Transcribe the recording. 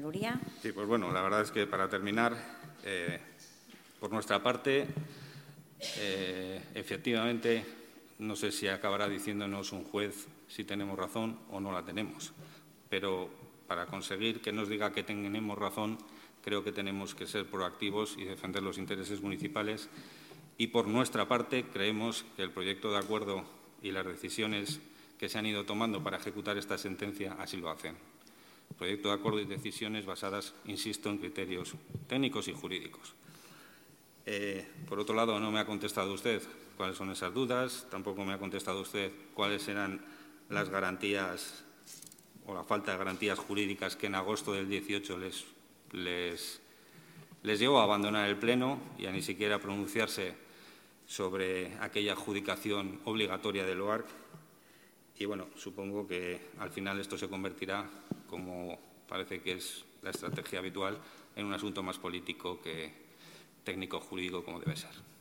Uría. Sí, pues bueno, la verdad es que para terminar, por nuestra parte, efectivamente, no sé si acabará diciéndonos un juez si tenemos razón o no la tenemos, pero para conseguir que nos diga que tenemos razón, creo que tenemos que ser proactivos y defender los intereses municipales. Y por nuestra parte, creemos que el proyecto de acuerdo y las decisiones que se han ido tomando para ejecutar esta sentencia así lo hacen. Proyecto de acuerdo y decisiones basadas, insisto, en criterios técnicos y jurídicos. Por otro lado, no me ha contestado usted cuáles son esas dudas, tampoco me ha contestado usted cuáles eran las garantías o la falta de garantías jurídicas que en agosto del 18 les llevó a abandonar el Pleno y a ni siquiera pronunciarse sobre aquella adjudicación obligatoria del OARC. Y, bueno, supongo que al final esto se convertirá, como parece que es la estrategia habitual, en un asunto más político que técnico-jurídico como debe ser.